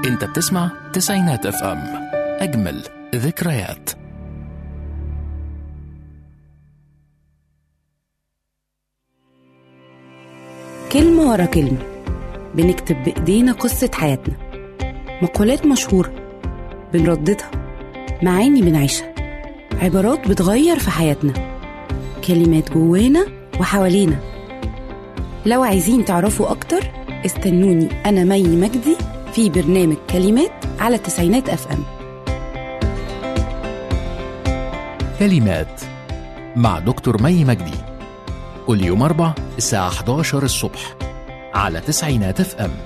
انت بتسمع تسعينات اف ام، اجمل ذكريات. كلمة ورا كلمة بنكتب بإيدينا قصة حياتنا، مقولات مشهورة بنرددها، معاني بنعيشها، عبارات بتغير في حياتنا، كلمات جوانا وحوالينا. لو عايزين تعرفوا أكتر استنوني أنا مي مجدي في برنامج كلمات على تسعينات اف ام. كلمات مع دكتور مي مجدي، كل يوم 4 الساعة 11 الصبح على تسعينات اف ام.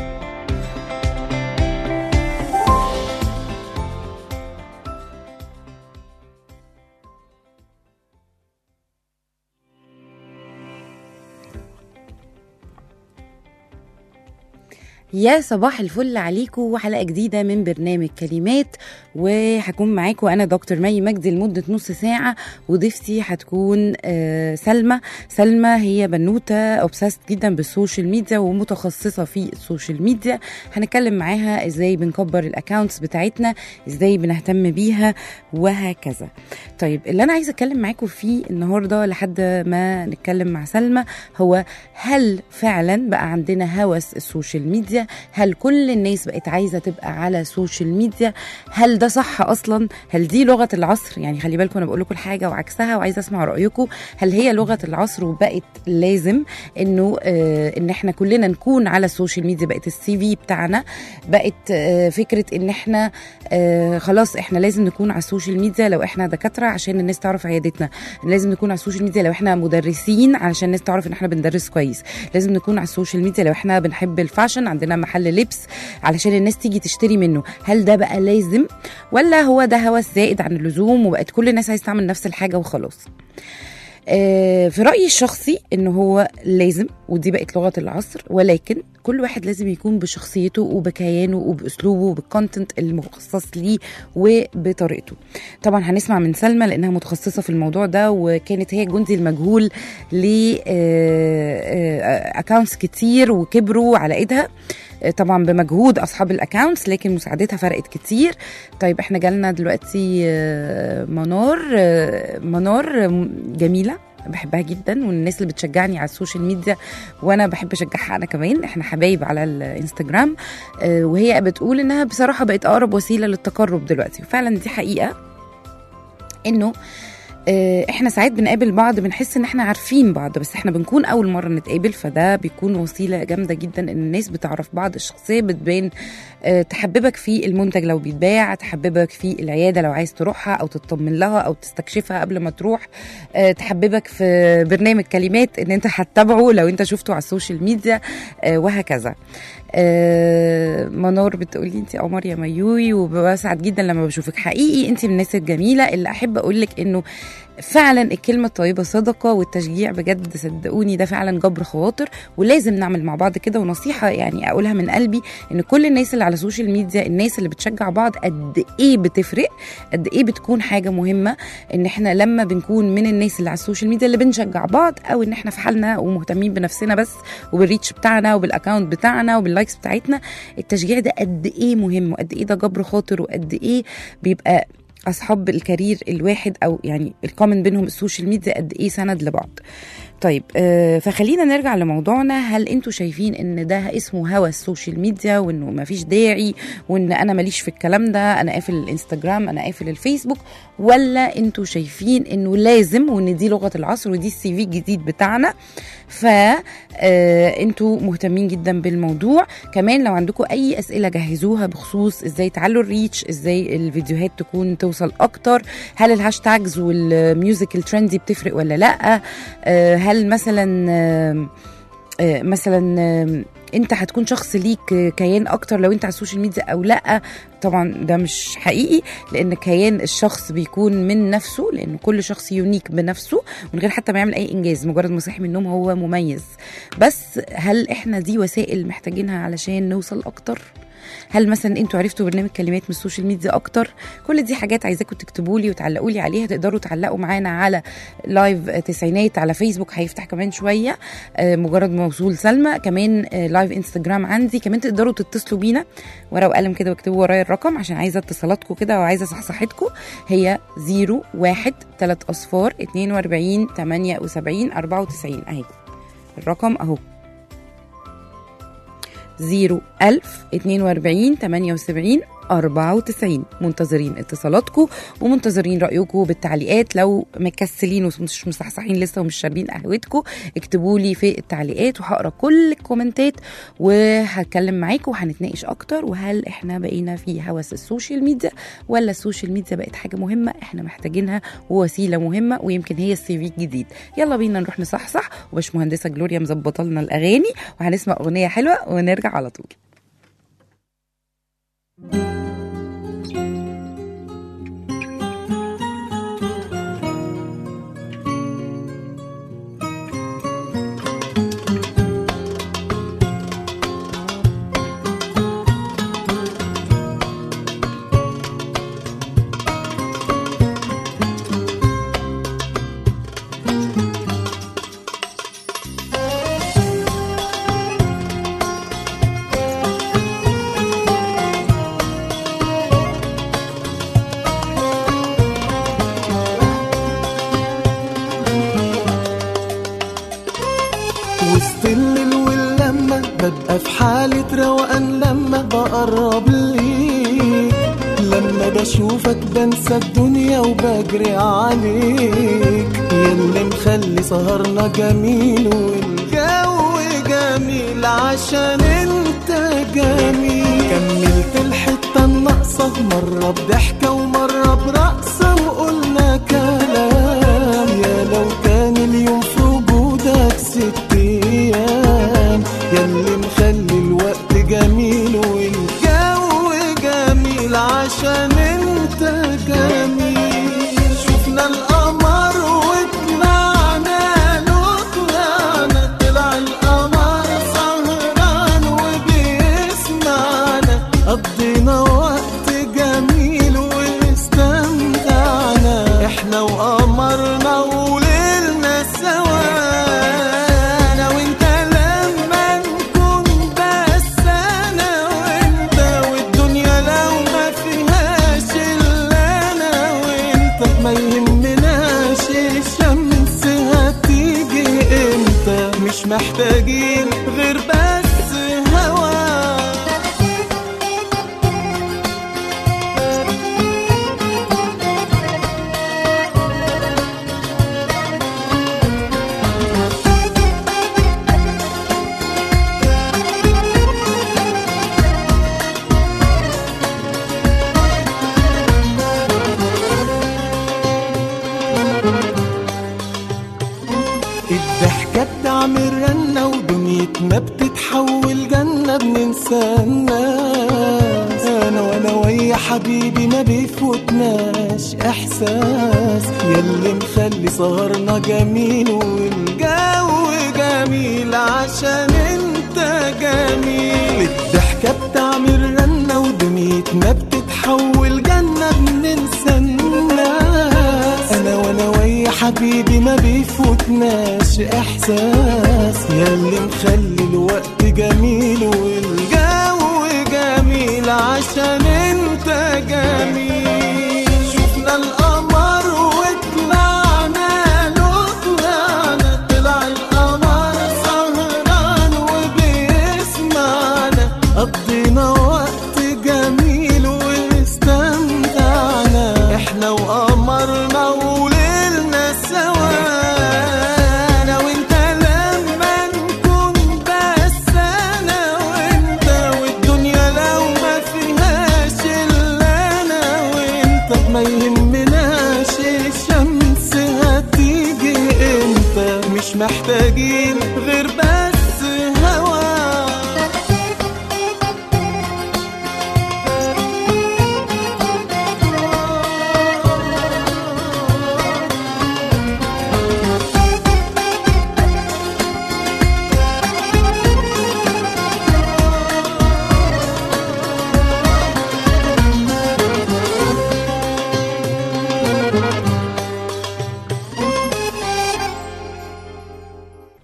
يا صباح الفل عليكم وحلقة جديدة من برنامج كلمات، وهكون معاكم أنا دكتور مي مجدي لمدة نص ساعة، وضيفتي هتكون سلمى هي بنوتة أوبسست جدا بالسوشيال ميديا ومتخصصة في السوشيال ميديا. هنتكلم معاها ازاي بنكبر الأكاونتس بتاعتنا، ازاي بنهتم بيها وهكذا. طيب اللي أنا عايزة أتكلم معاكم فيه النهاردة لحد ما نتكلم مع سلمى هو هل فعلا بقى عندنا هوس السوشيال ميديا؟ هل كل الناس بقت عايزة تبقى على السوشيال ميديا؟ هل ده صح أصلا؟ هل دي لغة العصر؟ يعني خلي بالكم أنا بقول لكم الحاجة وعكسها وعايزة أسمع رأيكم. هل هي لغة العصر وبقت لازم إنه إن إحنا كلنا نكون على السوشيال ميديا؟ بقت السي في بتاعنا، بقت فكرة إن إحنا خلاص إحنا لازم نكون على السوشيال ميديا لو إحنا دكاترة عشان الناس تعرف عيادتنا، لازم نكون على السوشيال ميديا لو إحنا مدرسين علشان الناس تعرف إن إحنا بندرس كويس، لازم نكون على السوشيال ميديا لو إحنا بنحب الفاشن، عندنا محل لبس علشان الناس تيجي تشتري منه. هل ده بقى لازم ولا هو ده هوس زائد عن اللزوم وبقت كل الناس عايزة تعمل نفس الحاجة وخلاص؟ في رأيي الشخصي انه هو لازم، ودي بقت لغة العصر، ولكن كل واحد لازم يكون بشخصيته وبكيانه وبأسلوبه وبالكونتنت المخصص ليه وبطريقته. طبعا هنسمع من سلمى لأنها متخصصة في الموضوع ده، وكانت هي الجندي المجهول لأكاونتس كتير وكبروا على ايدها، طبعا بمجهود اصحاب الاكاونتس لكن مساعدتها فرقت كتير. طيب احنا جالنا دلوقتي منار جميله بحبها جدا، والناس اللي بتشجعني على السوشيال ميديا وانا بحب اشجعها انا كمان، احنا حبايب على الانستجرام. وهي بتقول انها بصراحه بقت اقرب وسيله للتقرب دلوقتي، وفعلا دي حقيقه انه احنا ساعات بنقابل بعض بنحس ان احنا عارفين بعض بس احنا بنكون اول مرة نتقابل، فده بيكون وسيلة جامدة جدا ان الناس بتعرف بعض. الشخصية بتبان، تحببك في المنتج لو بيتباع، تحببك في العيادة لو عايز تروحها او تطمن لها او تستكشفها قبل ما تروح، تحببك في برنامج كلمات ان انت هتتابعه لو انت شفته على السوشيال ميديا، وهكذا. منور بتقولي انت قمر يا ميوي وبسعد جدا لما بشوفك، حقيقي انت من الناس الجميلة اللي احب اقولك انه فعلا الكلمة الطيبة صدقة، والتشجيع بجد صدقوني ده فعلا جبر خواطر، ولازم نعمل مع بعض كده. ونصيحة يعني اقولها من قلبي ان كل الناس اللي على السوشيال ميديا، الناس اللي بتشجع بعض قد ايه بتفرق، قد ايه بتكون حاجة مهمة ان احنا لما بنكون من الناس اللي على السوشيال ميديا اللي بنشجع بعض، او ان احنا في حالنا ومهتمين بنفسنا بس وبالريتش بتاعنا وبالاكاونت بتاعنا وباللايكس بتاعتنا. التشجيع ده قد ايه مهم وقد ايه ده جبر خاطر، وقد ايه بيبقى اصحاب الكارير الواحد او يعني الكومن بينهم السوشيال ميديا قد ايه سند لبعض. طيب فخلينا نرجع لموضوعنا. هل انتوا شايفين ان ده اسمه هوس السوشيال ميديا وانه مفيش داعي وان انا ماليش في الكلام ده، انا قافل الانستجرام، انا قافل الفيسبوك، ولا انتوا شايفين انه لازم وان دي لغة العصر ودي السي في الجديد بتاعنا؟ انتوا مهتمين جدا بالموضوع. كمان لو عندكم اي اسئلة جهزوها بخصوص ازاي تعلوا الريتش، ازاي الفيديوهات تكون توصل اكتر، هل الهاشتاجز والميوزك الترندي بتفرق ولا لا، هل مثلا انت هتكون شخص ليك كيان اكتر لو انت على السوشيال ميديا او لا. طبعا ده مش حقيقي، لان كيان الشخص بيكون من نفسه، لان كل شخص يونيك بنفسه من غير حتى ما يعمل اي انجاز، مجرد ما صحي من النوم هو مميز. بس هل احنا دي وسائل محتاجينها علشان نوصل اكتر؟ هل مثلا انتوا عرفتوا برنامج كلمات من السوشيال ميديا اكتر؟ كل دي حاجات عايزاكم تكتبوا لي وتعلقوا لي عليها. تقدروا تعلقوا معانا على لايف تسعينات على فيسبوك، هيفتح كمان شويه مجرد ما وصول سلمى. كمان لايف انستجرام عندي. كمان تقدروا تتصلوا بينا ورقه وقلم كده واكتبوا ورايا الرقم عشان عايزه اتصالاتكم كده وعايزه صحصحتكم. هي 01 3 أصفار 42 78 94. اهي الرقم اهو 01000 42 78 94. منتظرين اتصالاتكم ومنتظرين رأيكم بالتعليقات. لو مكسلين ومش مصحصحين لسه ومش شاربين قهوتكم اكتبوا لي في التعليقات وهقرا كل الكومنتات وهتكلم معاكم وهنتناقش اكتر. وهل احنا بقينا في هوس السوشيال ميديا ولا السوشيال ميديا بقت حاجه مهمه احنا محتاجينها ووسيله مهمه ويمكن هي السي في الجديد؟ يلا بينا نروح نصحصح. وباشمهندسه جلوريا مظبطه لنا الاغاني وهنسمع اغنيه حلوه ونرجع على طول. ببقى في حالة روقان لما بقرب ليك، لما بشوفك بنسى الدنيا وبجري عليك، ياللي مخلي سهرنا جميل والجو جميل عشان انت جميل. كملت الحتة الناقصة مرة بضحكة ومرة برقصة وقلنا كلام، يا لو كان اليوم في وجودك 6 أيام، ياللي مخلي الوقت جميل والجو جميل عشان انت جميل. شفنا القمر وطلعنا له طلعنا، طلع القمر سهران وبيسمعنا، قضينا وقت جميل واستمتعنا احنا وقمرنا وليلنا سوا. ما يهمناش الشمس هتيجي امتى، مش محتاجين غير بس هوا. الضحكة بتعمل رنة ودنيتنا بتتحول جنة، بننسى الناس أنا وأنا ويا حبيبي ما بيفوتناش إحساس، ياللي مخلي سهرنا جميل والجو جميل عشان انت جميل. الضحكة بتعمل رنة ودنيتنا بتتحول جنة، بننسى الناس أنا وأنا ويا حبيبي ما بيفوتناش إحساس، ياللي مخلي الوقت جميل والجو جميل عشان انت جميل. شفنا القمر وطلعنا له طلعنا، طلع القمر سهران وبيسمعنا، قضينا وقت جميل واستمتعنا احنا وقمرنا وليلنا سوا. انا وانت لما نكون بس انا وانت، والدنيا لو ما فيهاش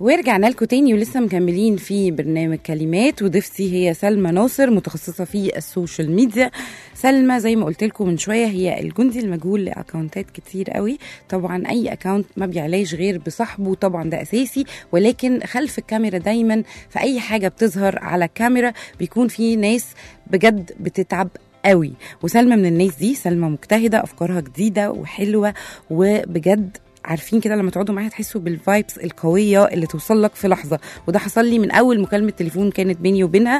ورجعنا لكم تاني ولسه مكملين في برنامج كلمات، وضيفتي هي سلمى ناصر متخصصة في السوشيال ميديا. سلمى زي ما قلت لكم من شوية هي الجندي المجهول لأكاونتات كتير قوي. طبعا أي أكاونت ما بيعلاش غير بصاحبه، طبعا ده أساسي، ولكن خلف الكاميرا دايما في أي حاجة بتظهر على الكاميرا بيكون في ناس بجد بتتعب قوي، وسلمى من الناس دي. سلمى مجتهدة، أفكارها جديدة وحلوة، وبجد عارفين كده لما تقعدوا معايا تحسوا بالفايبس القويه اللي توصل لك في لحظه. وده حصل لي من اول مكالمه تليفون كانت بيني وبينها،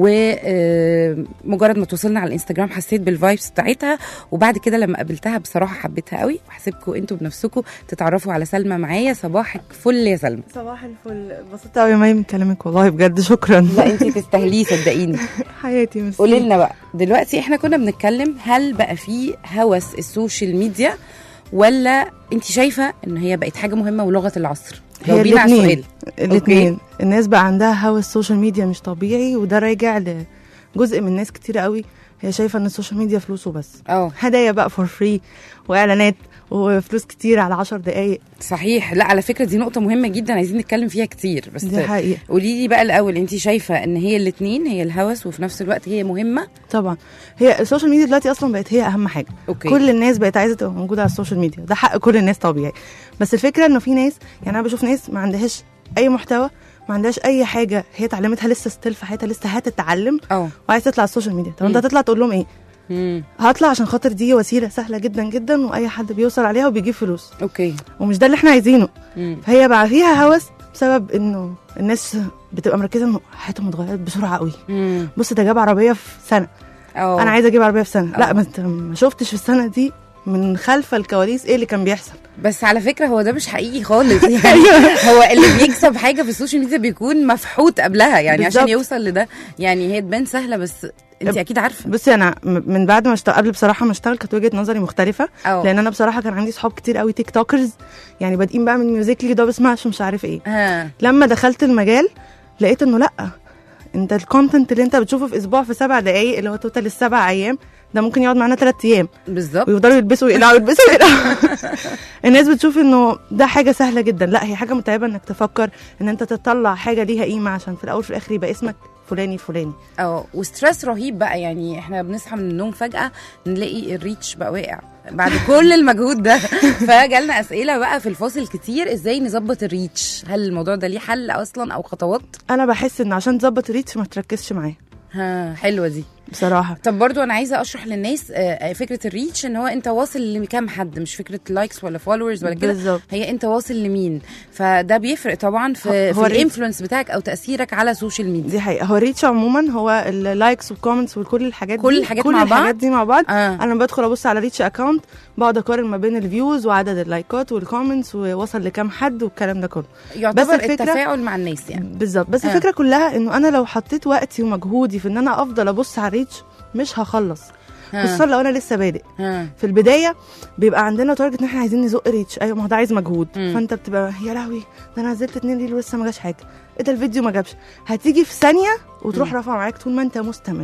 ومجرد ما توصلنا على الانستجرام حسيت بالفايبس بتاعتها. وبعد كده لما قابلتها بصراحه حبيتها قوي، وهسيبكم انتوا بنفسكم تتعرفوا على سلمى معايا. صباحك فل يا سلمى. صباح الفل، اتبسطت قوي مي من كلامك والله بجد، شكرا. لا انتي تستاهليه صدقيني. حياتي ميرسي. قولي لنا بقى دلوقتي، احنا كنا بنتكلم هل بقى في هوس السوشيال ميديا، ولا انت شايفه ان هي بقت حاجه مهمه ولغه العصر؟ هي جاوبينا على السؤال. الاثنين. الناس بقى عندها هوس السوشيال ميديا مش طبيعي، وده راجع لجزء من الناس كتير قوي هي شايفه ان السوشيال ميديا فلوس وبس. هدايا بقى فور فري واعلانات وفلوس كتير على 10 دقايق. صحيح. لا على فكره دي نقطه مهمه جدا عايزين نتكلم فيها كتير، بس دي حقيقة. قولي لي بقى الاول، انت شايفه ان هي الاثنين، هي الهوس وفي نفس الوقت هي مهمه؟ طبعا هي السوشيال ميديا دلوقتي اصلا بقت هي اهم حاجه. كل الناس بقت عايزه تبقى موجوده على السوشيال ميديا، ده حق كل الناس طبيعي. بس الفكره انه في ناس، يعني انا بشوف ناس ما عندهاش اي محتوى، ما عندهاش اي حاجه هي اتعلمتها لسه ستيل في حياتها، لسه هتتعلم وعايزه تطلع على السوشيال ميديا. طب انت هتطلع تقول لهم ايه؟ هطلع عشان خاطر دي وسيله سهله جدا جدا واي حد بيوصل عليها وبيجيب فلوس. ومش ده اللي احنا عايزينه. فهي بقى فيها هوس بسبب انه الناس بتبقى مركزه انه حياتهم اتغيرت بسرعه قوي. بص ده جاب عربيه في سنه، انا عايزه اجيب عربيه في سنه. لا ما شفتش في السنه دي من خلف الكواليس ايه اللي كان بيحصل. بس على فكره هو ده مش حقيقي خالص. يعني هو اللي بيكسب حاجه في السوشيال ميديا بيكون مفحوط قبلها، يعني بالزبط. عشان يوصل لده، يعني هي تبان سهله بس انت اكيد عارفه. بصي انا من بعد ما قبل بصراحه ما اشتغل كانت وجهه نظري مختلفه. لان انا بصراحه كان عندي صحاب كتير قوي تيك توكرز، يعني بادئين بقى من ميوزيكلي ده بسمعش مش عارف ايه. لما دخلت المجال لقيت انه لا، انت الكونتنت اللي انت بتشوفه في اسبوع في 7 دقايق اللي هو توتال ال7 ايام ده ممكن يقعد معانا 3 ايام بالظبط، ويفضلوا يلبسوا ويقلعوا يلبسوا ويقلعوا. الناس بتشوف انه ده حاجه سهله جدا، لا هي حاجه متعبه انك تفكر ان انت تطلع حاجه ليها قيمه عشان في الاول في الاخر يبقى اسمك فلاني فلاني. وستريس رهيب بقى، يعني احنا بنصحى من النوم فجاه نلاقي الريتش بقى واقع بعد كل المجهود ده. فجالنا اسئله بقى في الفاصل كتير، ازاي نظبط الريتش؟ هل الموضوع ده ليه حل اصلا او خطوات؟ انا بحس ان عشان تظبط الريتش ما تركزش معاه. حلوه دي بصراحه. طب برضو انا عايزه اشرح للناس فكره الريتش، ان هو انت واصل لكام حد، مش فكره لايكس ولا فولورز ولا كده، هي انت واصل لمين. فده بيفرق طبعا في الانفلونس بتاعك او تاثيرك على السوشيال ميديا. دي حقيقه. هو الريتش عموما هو اللايكس والكومنتس وكل الحاجات كل الحاجات دي مع بعض. انا بدخل ابص على ريتش اكاونت، بقعد اقارن ما بين الفيوز وعدد اللايكات والكومنتس ووصل لكام حد والكلام ده كله. يعتبر التفاعل مع الناس يعني. بالظبط. بس الفكره كلها انه انا لو حطيت وقتي ومجهودي في ان انا افضل ابص على الريتش مش هخلص، خصوصا لو انا لسه بادئ. في البدايه بيبقى عندنا تارجت ان احنا عايزين نزق ريتش. ايوه ما هو ده عايز مجهود. فانت بتبقى يا لهوي ده انا نزلت 2 ريل ولسه ما جاش حاجه، ايه ده الفيديو ما جابش. هتيجي في ثانيه وتروح رافعه معاك طول ما انت مستمر.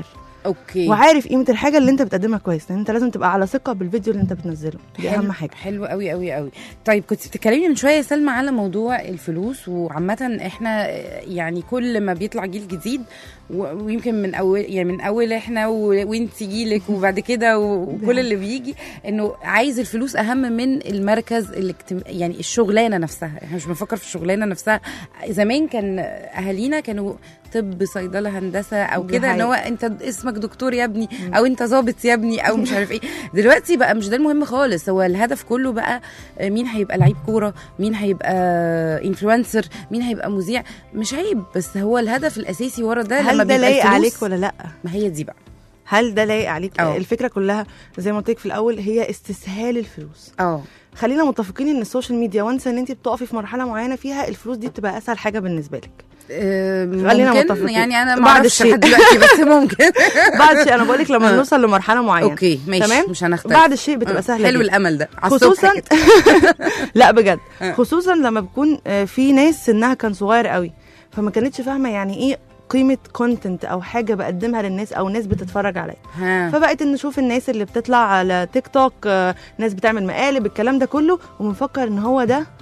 وعارف قيمه الحاجه اللي انت بتقدمها كويس، لان انت لازم تبقى على ثقه بالفيديو اللي انت بتنزله. دي اهم حاجه. حلو قوي قوي قوي. طيب كنت بتتكلمي من شويه يا سلمى على موضوع الفلوس، وعامه احنا يعني كل ما بيطلع جيل جديد ويمكن من اول احنا وانت جيلك وبعد كده وكل اللي بيجي، انه عايز الفلوس اهم من المركز يعني الشغلانه نفسها. احنا مش بنفكر في الشغلانه نفسها. زمان كان اهالينا كانوا طب صيدله هندسه او كده، ان هو انت اسمك دكتور يا ابني او انت ضابط يا ابني او مش عارف ايه. دلوقتي بقى مش ده المهم خالص، هو الهدف كله بقى مين هيبقى لعيب كوره، مين هيبقى انفلونسر، مين هيبقى مذيع. مش عيب، بس هو الهدف الاساسي ورا ده هل ده لايق عليك ولا لا؟ ما هي دي بقى، هل ده لايق عليك؟ الفكره كلها زي ما قلت لك في الاول هي استسهال الفلوس. خلينا متفقين ان السوشيال ميديا وانسى ان انت بتقفي في مرحله معينه فيها الفلوس دي بتبقى اسهل حاجه بالنسبه لك. خلينا متفقين. يعني انا ما اعرفش لحد دلوقتي بس ممكن بعد شيء. انا بقول لك لما نوصل لمرحله معينه اوكي ماشي تمام؟ مش هنختلف. بعد الشيء بتبقى سهله. حلو الامل ده خصوصا لا بجد خصوصا لما بكون في ناس سنها كان صغير قوي، فما كانتش فاهمه يعني ايه قيمه كونتنت او حاجه بقدمها للناس او ناس بتتفرج عليا. فبقيت ان نشوف الناس اللي بتطلع على تيك توك، ناس بتعمل مقالب الكلام ده كله، ومنفكر ان هو ده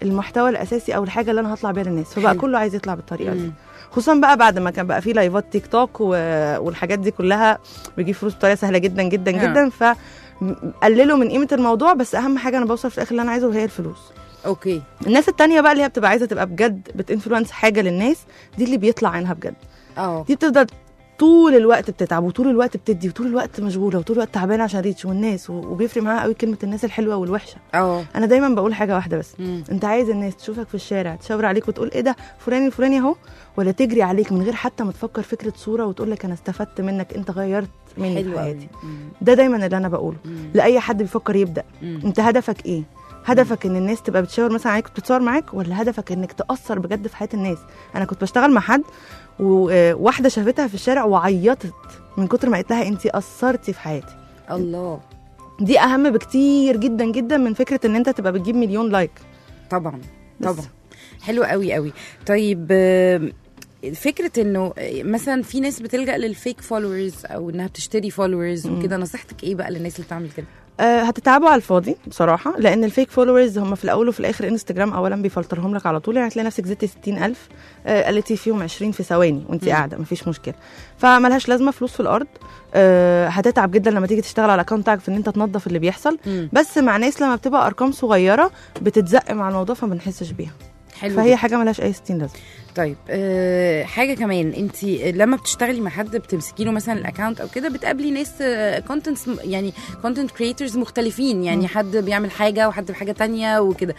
المحتوى الاساسي او الحاجه اللي انا هطلع بيها للناس، فبقى كله عايز يطلع بالطريقه دي. خصوصا بقى بعد ما كان بقى في لايفات تيك توك والحاجات دي كلها بيجيب فلوس بطريقه سهله جدا جدا جدا، فقللوا من قيمه الموضوع. بس اهم حاجه انا بوصل في الاخر اللي انا عايزه وهي الفلوس. اوكي. الناس التانية بقى اللي هي بتبقى عايزه تبقى بجد بتنفلونس حاجه للناس، دي اللي بيطلع عنها بجد. دي بتفضل طول الوقت بتتعب وطول الوقت بتدي وطول الوقت مشغوله وطول الوقت تعبانه عشان ريتش والناس، وبيفرق معاها قوي كلمه الناس الحلوه والوحشه. انا دايما بقول حاجه واحده بس، انت عايز الناس تشوفك في الشارع تشاور عليك وتقول ايه ده فلان الفلاني اهو، ولا تجري عليك من غير حتى ما تفكر فكره صوره وتقول لك انا استفدت منك، انت غيرت مني في حياتي. ده دايما اللي انا بقوله لاي حد بيفكر يبدا. انت هدفك ايه؟ هدفك ان الناس تبقى بتشاور مثلا عليك وبتتصور معاك، ولا هدفك انك تاثر بجد في حياه الناس؟ انا كنت بشتغل مع حد وواحده شافتها في الشارع وعيطت من كتر ما قالت لها انت اثرتي في حياتي. الله. دي اهم بكتير جدا جدا من فكره ان انت تبقى بتجيب مليون لايك. طبعا طبعا. حلو قوي قوي. طيب فكره انه مثلا في ناس بتلجأ للفيك فولورز او انها بتشتري فولورز وكده، نصيحتك ايه بقى للناس اللي بتعمل كده؟ هتتعبوا على الفاضي بصراحه، لان الفيك فولورز هم في الاول وفي الاخر انستجرام اولا بيفلترهم لك على طول، يعني هتلاقي نفسك زدتي 60,000 قلتي فيهم 20 في ثواني وانت قاعده، مفيش مشكله. فملهاش لازمه فلوس في الارض. هتتعب جدا لما تيجي تشتغل على اكونت بتاعك في ان انت تنظف اللي بيحصل. بس مع ناس لما بتبقى ارقام صغيره بتتزق مع الموضوع فما بنحسش بيها. حلو. فهي حاجه ملهاش اي 60 لازمه. طيب حاجه كمان، انت لما بتشتغلي مع حد بتمسكي له مثلا الاكونت او كده، بتقابلي ناس كونتنتس يعني كونتنت كريتورز مختلفين، يعني حد بيعمل حاجه وحد بحاجه تانية وكده.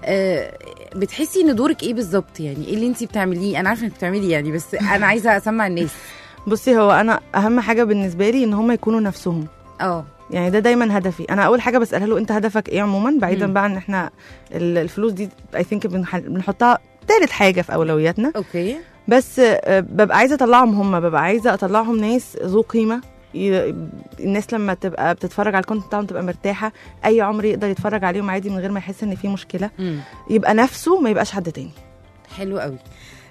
بتحسي ان دورك ايه بالظبط؟ يعني ايه اللي انت بتعمليه؟ انا عارفه انك بتعملي يعني، بس انا عايزه اسمع الناس. بصي، هو انا اهم حاجه بالنسبه لي ان هم يكونوا نفسهم. يعني ده دايما هدفي. انا اول حاجه بسالها له انت هدفك ايه عموما، بعيدا بقى ان احنا الفلوس دي اي ثينك بنحطها ثالث حاجه في اولوياتنا. اوكي. بس ببقى عايزه اطلعهم ببقى عايزه اطلعهم ناس ذو قيمه. الناس لما تبقى بتتفرج على الكونتنت بتاعهم تبقى مرتاحه، اي عمر يقدر يتفرج عليهم عادي من غير ما يحس ان في مشكله. يبقى نفسه، ما يبقاش حد تاني. حلو قوي.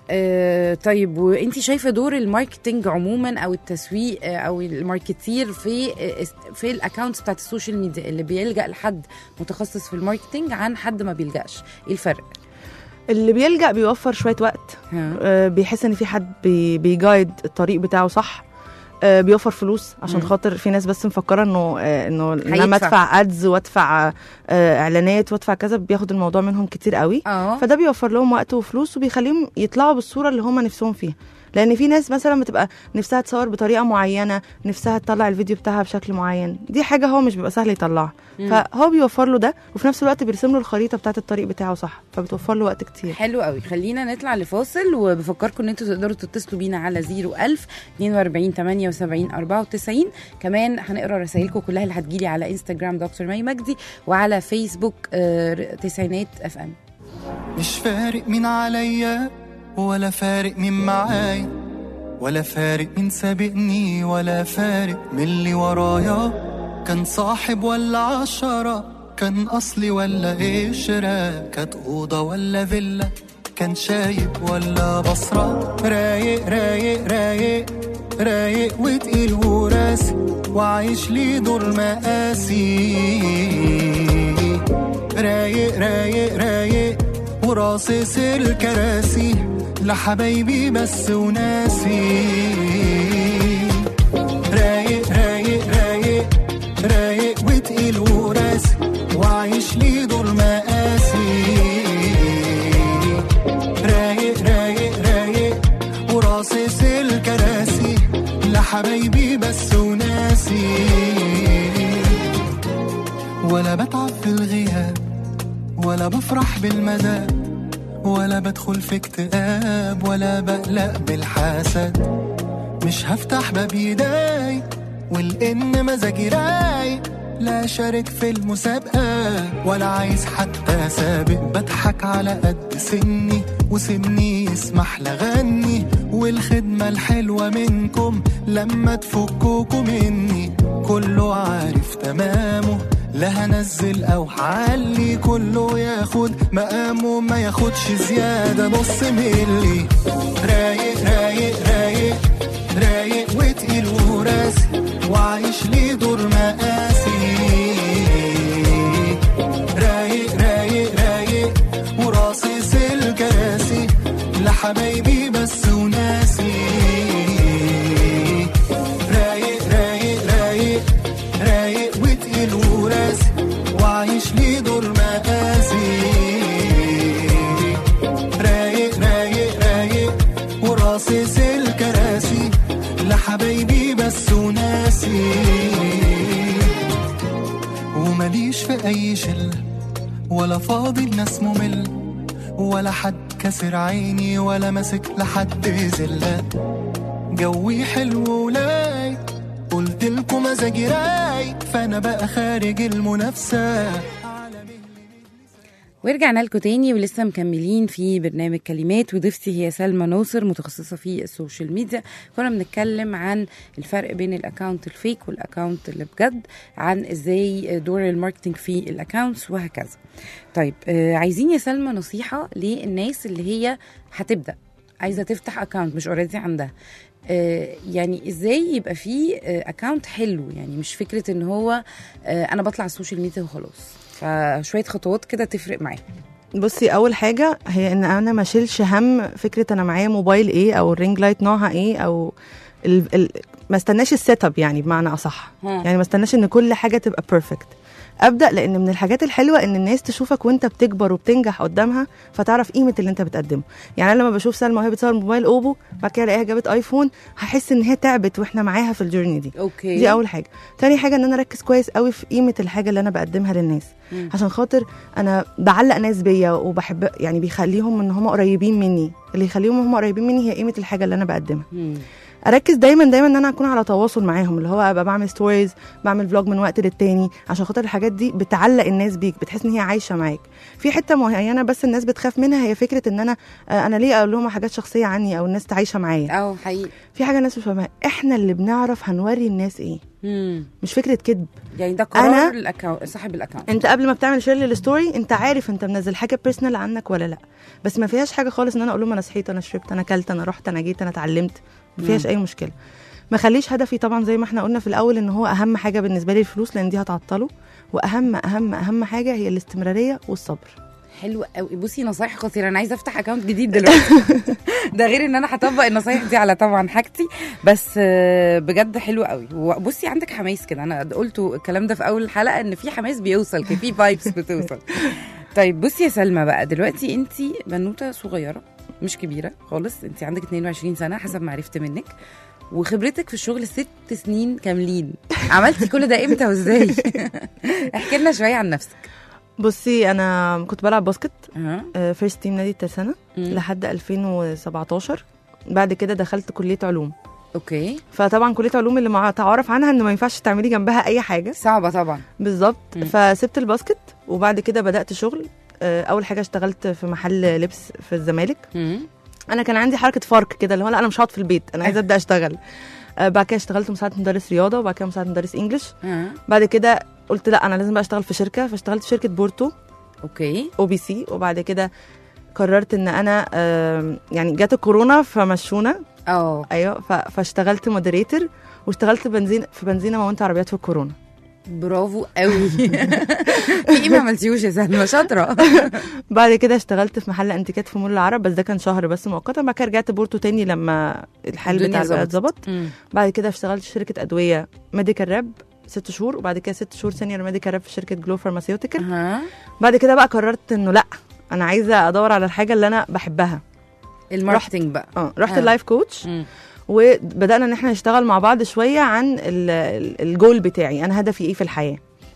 طيب، وانتي شايفه دور الماركتينج عموما او التسويق او الماركتير في الاكونتس بتاعت السوشيال ميديا، اللي بيلجأ لحد متخصص في الماركتينج عن حد ما بيلجأش، ايه الفرق؟ اللي بيلجأ بيوفر شويه وقت، بيحس ان في حد بيجايد الطريق بتاعه صح، بيوفر فلوس عشان خاطر في ناس بس مفكره انه لما ادفع ادز وادفع اعلانات وادفع كذا بياخد الموضوع منهم كتير قوي. فده بيوفر لهم وقت وفلوس وبيخليهم يطلعوا بالصوره اللي هم نفسهم فيها. لان في ناس مثلا بتبقى نفسها تصور بطريقه معينه، نفسها تطلع الفيديو بتاعها بشكل معين، دي حاجه هو مش بيبقى سهل يطلعها. فهو بيوفر له ده، وفي نفس الوقت بيرسم له الخريطه بتاعه الطريق بتاعه صح، فبتوفر له وقت كتير. حلو قوي. خلينا نطلع لفاصل، وبفكركم ان انتوا تقدروا تتصلوا بينا على 01000 42 78 94. كمان هنقرا رسائلكم كلها اللي هتجيلي على انستجرام دكتور مي مجدي، وعلى فيسبوك تسعينات اف ام. مش فارق مين عليا، ولا فارق مين معايا، ولا فارق مين سابقني، ولا فارق من اللي ورايا. كان صاحب ولا 10، كان أصلي ولا قشرة، كانت أوضة ولا فيلا، كان شايب ولا بصرة. رايق رايق رايق رايق وتقيل وراسي، وعايش لي دور مقاسي. رايق رايق رايق وراصص الكراسي، لحبايبي بس وناسي. رايق رايق رايق رايق وتقيل وراسي، وعايش لي دور مقاسي. رايق رايق رايق وراصص الكراسي، لحبايبي بس وناسي. ولا بتعب في الغياب، ولا بفرح بالمداد، ولا بدخل في اكتئاب، ولا بقلق بالحسد. مش هفتح باب يداي والإن مزاجي رايق، لا شارك في المسابقة ولا عايز حتى سابق. بضحك على قد سني وسني يسمح لغني، والخدمة الحلوة منكم لما تفكوكوا مني. كله عارف تمامه، لا هنزل او هعلي، كله ياخد مقامه ما ياخدش زيادة نص ملي. رايق رايق رايق رايق وتقيل وراسي، وعايش لي دور مقاسي. رايق رايق رايق باصص الكراسي لحبايبي بس وناسي، ومليش في اي شله ولا فاضي الناس ممل، ولا حد كسر عيني ولا مسك لحد زله. جوي حلو ولاي قلت لكم مزاجي رايق، فانا بقى خارج المنافسه. ورجعنا لكم تاني ولسه مكملين في برنامج كلمات، وضيفتي هي سلمى ناصر متخصصة في السوشيال ميديا. كنا بنتكلم عن الفرق بين الاكاونت الفيك والاكاونت اللي بجد، عن ازاي دور الماركتينج في الاكاونتس وهكذا. طيب عايزين يا سلمى نصيحة للناس اللي هي هتبدأ عايزة تفتح اكاونت مش اوريدي عندها، يعني ازاي يبقى فيه اكاونت حلو، يعني مش فكرة ان هو انا بطلع السوشيال ميديا وخلاص، فشوية خطوات كده تفرق معايا. بصي اول حاجه هي ان انا ما اشيلش هم فكره انا معايا موبايل ايه او الرينج لايت نوعها ايه، او ما استناش السيت اب، يعني بمعنى اصح يعني ما استناش ان كل حاجه تبقى بيرفكت. ابدا، لان من الحاجات الحلوه ان الناس تشوفك وانت بتكبر وبتنجح قدامها، فتعرف قيمه اللي انت بتقدمه. يعني انا لما بشوف سلمى وهي بتصور موبايل اوبو بعد كده الاقيها جابت ايفون، هحس ان هي تعبت واحنا معاها في الجورني دي. أوكي. دي اول حاجه. تاني حاجه ان انا اركز كويس قوي في قيمه الحاجه اللي انا بقدمها للناس، عشان خاطر انا بعلق ناس بيا وبحب، يعني بيخليهم ان هم قريبين مني. اللي يخليهم هم قريبين مني هي قيمه الحاجه اللي انا بقدمها. اركز دايما ان انا اكون على تواصل معاهم، اللي هو ابقى بعمل ستوريز، بعمل فلوج من وقت للتاني، عشان خاطر الحاجات دي بتعلق الناس بيك، بتحس ان هي عايشه معاك. في حته معينه بس الناس بتخاف منها، هي فكره ان انا ليه اقول لهم حاجات شخصيه عني او الناس تعيشه معايا. حقيقي في حاجه الناس مش فاهمها، احنا اللي بنعرف هنوري الناس ايه. مش فكره كذب، يعني ده قرار صاحب الاكونت. انت قبل ما بتعمل شير للستوري انت عارف انت منزل حاجه بيرسونال عنك ولا لا، بس ما فيهاش حاجه خالص ان انا اقول لهم انا صحيت، انا شربت، انا اكلت، انا رحت، انا جيت، انا اتعلمت. ما فيهاش اي مشكله. ما خليش هدفي طبعا زي ما احنا قلنا في الاول ان هو اهم حاجه بالنسبه لي الفلوس، لان دي هتعطله. واهم اهم اهم حاجه هي الاستمراريه والصبر. حلو قوي. بصي نصايح خطيره، انا عايزه افتح اكونت جديد دلوقتي. ده غير ان انا هطبق النصايح دي على طبعا حاجتي، بس بجد حلو قوي. وبصي عندك حماس كده، انا قلت الكلام ده في اول الحلقه ان في حماس بيوصل كده، في فايبس بتوصل. طيب بصي يا سلمى بقى، دلوقتي انت بنوته صغيره مش كبيره خالص، انت عندك 22 سنه حسب ما عرفت منك، وخبرتك في الشغل 6 سنين كاملين. عملتي كل ده امتى وازاي؟ احكي لنا شويه عن نفسك. بصي انا كنت بلعب باسكت فيرست تيم نادي الترسانة لحد 2017. بعد كده دخلت كليه علوم. اوكي. فطبعا كليه علوم اللي ما تعرف عنها ان ما ينفعش تعملي جنبها اي حاجه، صعبه طبعا. بالظبط. فسبت الباسكت وبعد كده بدات شغل. اول حاجه اشتغلت في محل لبس في الزمالك. انا كان عندي حركه فرق كده، اللي هو لا انا مش هقعد في البيت، انا عايزه ابدا اشتغل. بعد كده اشتغلت مساعد مدرس رياضه، وبعد كده مساعد مدرس انجلش. بعد كده قلت لا انا لازم بقى اشتغل في شركه، فاشتغلت في شركه بورتو. اوكي. OBC. وبعد كده قررت ان انا يعني جت الكورونا فمشونا. ايوه. فاشتغلت مودريتور، واشتغلت في بنزينه موانت عربيات في الكورونا. برافو قوي. في ايه ما عملتيوش يا سلمى؟ شاطره. بعد كده اشتغلت في محل انتيكات في مول العرب، بس ده كان شهر بس مؤقتا. بعد كده رجعت بورتو تاني لما الحال بتاع البلد ظبط. بعد كده اشتغلت في شركه ادويه ميديكال راب 6 شهور، وبعد كده 6 شهور سينيور ميديكال راب في شركه جلو فارماسيوتيكال. بعد كده بقى قررت انه لا انا عايزه ادور على الحاجه اللي انا بحبها، الماركتنج بقى. رحت اللايف كوتش. وبدأنا ان احنا نشتغل مع بعض شوية عن الجول بتاعي، انا هدفي ايه في الحياة.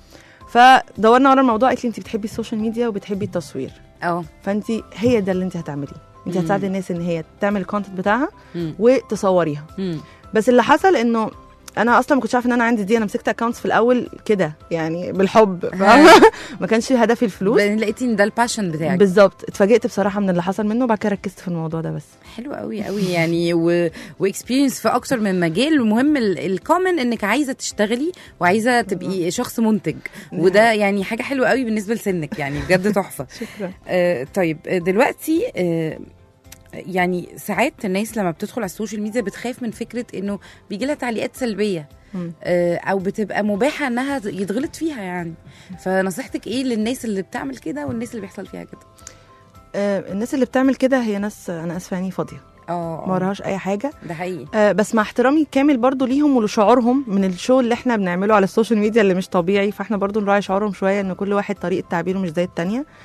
فدورنا ورا الموضوع. قالت لي انت بتحبي السوشيال ميديا وبتحبي التصوير، فانت هي ده اللي انت هتعمليه، انت هتساعدي الناس ان هي تعمل الكونتنت بتاعها وتصوريها. بس اللي حصل انه انا اصلا ما كنتش عارفه ان انا عندي دي. انا مسكت اكونتس في الاول كده يعني بالحب، ما كانش هدفي الفلوس، لقيتي ان ده الباشن بتاعك. بالظبط. اتفاجئت بصراحه من اللي حصل منه، وبعد كده ركزت في الموضوع ده بس. حلو قوي قوي يعني. واكسبيرينس في اكتر من مجال. المهم الكومن انك عايزه تشتغلي وعايزه تبقي شخص منتج، وده يعني حاجه حلوه قوي بالنسبه لسنك، يعني بجد تحفه. شكرا. طيب دلوقتي يعني ساعات الناس لما بتدخل على السوشيال ميديا بتخاف من فكرة انه بيجي لها تعليقات سلبية او بتبقى مباحة انها يتغلط فيها يعني. فنصيحتك ايه للناس اللي بتعمل كده والناس اللي بيحصل فيها كده؟ الناس اللي بتعمل كده هي ناس انا اسفة يعني فاضية، ما وراهاش اي حاجة. ده حقيقي. بس مع احترامي كامل برضو ليهم ولشعورهم من الشو اللي احنا بنعمله على السوشيال ميديا اللي مش طبيعي، فاحنا برضو نراعي شعورهم شوية، ان كل واحد طريقة تعبيره مش زي التانية.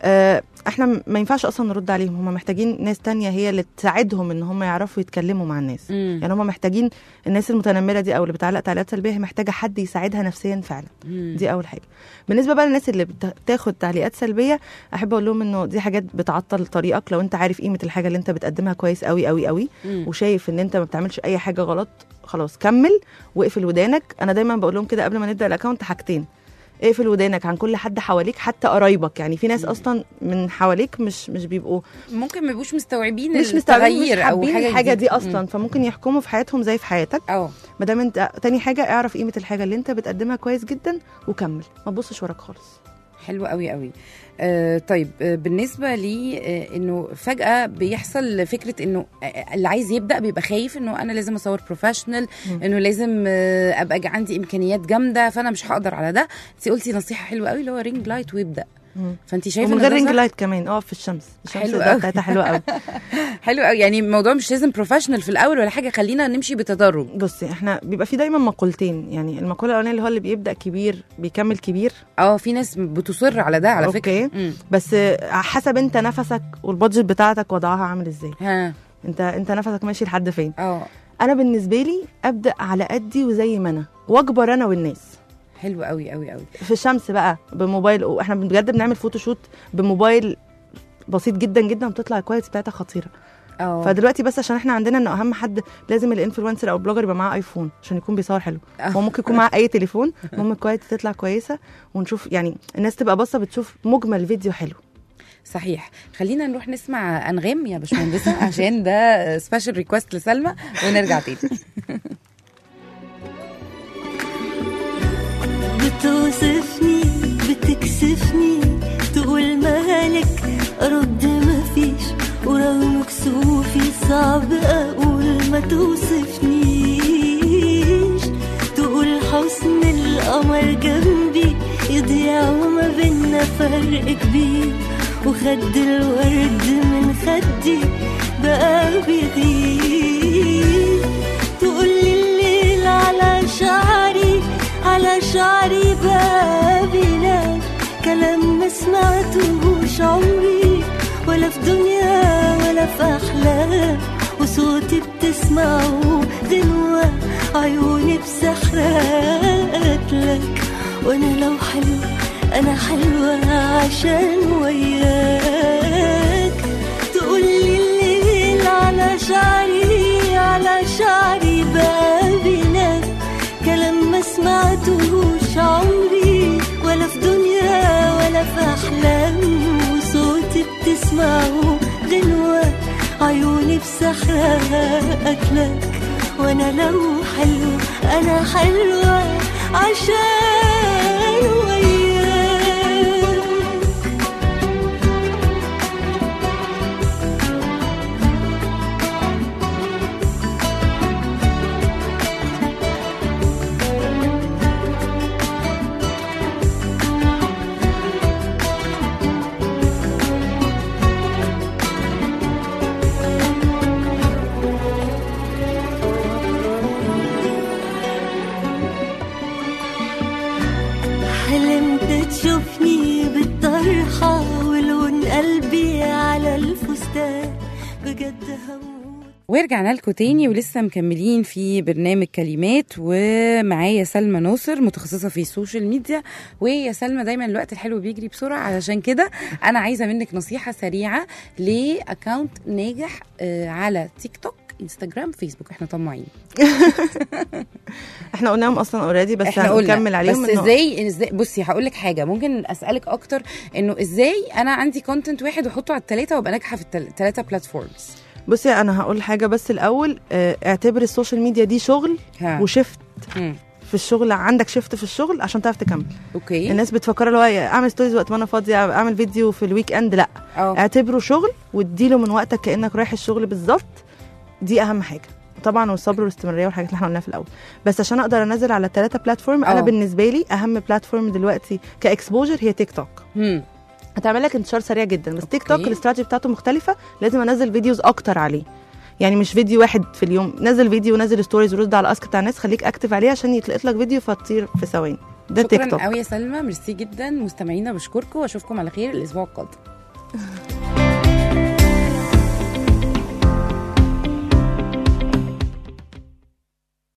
احنا ما ينفعش اصلا نرد عليهم، هم محتاجين ناس تانية هي اللي تساعدهم ان هم يعرفوا يتكلموا مع الناس. يعني هم محتاجين الناس المتنمره دي او اللي بتعلق تعليقات سلبيه، هي محتاجه حد يساعدها نفسيا فعلا. دي اول حاجه. بالنسبه بقى للناس اللي بتاخد تعليقات سلبيه، احب اقول لهم انه دي حاجات بتعطل طريقك. لو انت عارف قيمه الحاجه اللي انت بتقدمها كويس قوي قوي قوي وشايف ان انت ما بتعملش اي حاجه غلط، خلاص كمل واقفل ودانك. انا دايما بقول لهم كده قبل ما نبدا الاكونت حاجتين: اقفل ودانك عن كل حد حواليك، حتى قرايبك. يعني في ناس اصلا من حواليك مش بيبقوا ممكن ما يبقوش مستوعبين التغيير او الحاجه دي اصلا، فممكن يحكموا في حياتهم زي في حياتك. ما دام انت تاني حاجه اعرف قيمه الحاجه اللي انت بتقدمها كويس جدا وكمل، ما تبصش وراك خالص. حلو قوي قوي. طيب بالنسبه لي انه فجاه بيحصل فكره انه اللي عايز يبدا بيبقى خايف انه انا لازم اصور بروفيشنال، انه لازم ابقى عندي امكانيات جامده، فانا مش هقدر على ده. انت قلتي نصيحه حلوه قوي اللي هو رينج لايت ويبدا. فانت شايفه من غير رينج لايت كمان في الشمس بتاعتها حلوه قوي. حلو قوي. يعني الموضوع مش لازم بروفيشنال في الاول ولا حاجه، خلينا نمشي بتدرج. بصي احنا بيبقى في دايما مقولتين. يعني المقوله الاولانيه اللي هو اللي بيبدا كبير بيكمل كبير. في ناس بتصر على ده على فكره. بس حسب انت نفسك والبادجت بتاعتك وضعها عامل ازاي. انت نفسك ماشي لحد فين. انا بالنسبه لي ابدا على قدي وزي ما انا واكبر انا والناس. حلو قوي قوي قوي. في الشمس بقى بموبايل، احنا بجد بنعمل فوتوشوت بموبايل بسيط جدا جدا وبتطلع الكواليتي بتاعتها خطيره. فدلوقتي بس عشان احنا عندنا انه اهم حد لازم الانفلونسر او البلوجر يبقى معاه ايفون عشان يكون بيصور حلو. هو ممكن يكون معاه اي تليفون، المهم الكواليتي تطلع كويسه ونشوف يعني الناس تبقى باصه بتشوف مجمل فيديو حلو. صحيح. خلينا نروح نسمع انغام يا باشمهندسه عشان ده سبيشال ريكوست لسلمى ونرجع تاني. بتوصفني بتكسفني تقول مالك ارد مفيش، ورغم كسوفي صعب اقول ما توصفنيش. تقول حسن القمر جنبي يضيع وما بينا فرق كبير، وخد الورد من خدي بقى بيغير. تقولي الليل على شعري بقى بينام، كلام ما سمعتهوش عمري ولا في دنيا ولا في أحلام، وصوتي بتسمعه غنوة عيوني بسحرات لك. وأنا لو حلو أنا حلوة عشان وياك. تقولي الليل على شعري بقى بينام، كلام ما سمعتهوش عمري ولا في دنيا ولا في أحلام، وصوتي بتسمعه غنوة عيوني بسحرها أكلك. وأنا لو حلو أنا حلوة عشان وياك. حلمت تشوفني بالطرحة ولون قلبي على الفستان، بجد هموت. ورجعنا لكم تاني ولسه مكملين في برنامج كلمات، ومعايا سلمى ناصر متخصصة في السوشيال ميديا. ويا سلمى دايما الوقت الحلو بيجري بسرعة، علشان كده أنا عايزة منك نصيحة سريعة لأكاونت ناجح على تيك توك انستغرام فيسبوك. احنا طماعين. احنا قلناهم اصلا اوريدي بس هنكمل عليهم. بس ازاي بصي هقول لك حاجه، ممكن اسالك اكتر انه ازاي انا عندي كونتنت واحد واحطه على الثلاثه وابقى ناجحه في الثلاثه بلاتفورمز. بصي انا هقول حاجه بس الاول، اعتبر السوشيال ميديا دي شغل وشفت في الشغل، عندك شفت في الشغل عشان تعرف تكمل. اوكي. الناس بتفكر اللي هو اعمل ستوريز وقت ما انا فاضيه، اعمل فيديو في الويك اند، لا اعتبره شغل واديله من وقتك كانك رايح الشغل بالظبط. دي اهم حاجه طبعا، والصبر والاستمراريه والحاجات اللي احنا قلناها في الاول. بس عشان اقدر انزل على الثلاثه بلاتفورم، انا بالنسبه لي اهم بلاتفورم دلوقتي كاكسبوجر هي تيك توك. هتعمل لك انتشار سريع جدا، بس تيك توك الاستراتيجي بتاعته مختلفه، لازم انزل فيديوز اكتر عليه. يعني مش فيديو واحد في اليوم، نزل فيديو ونزل ستوريز ورد على الاسك بتاع الناس، خليك اكتف عليه عشان يتلقط لك فيديو فتطير في ثواني. ده تيك توك. شكرا قوي يا سلمى، ميرسي جدا. مستمعينا بشكركم واشوفكم على خير الاسبوع القادم.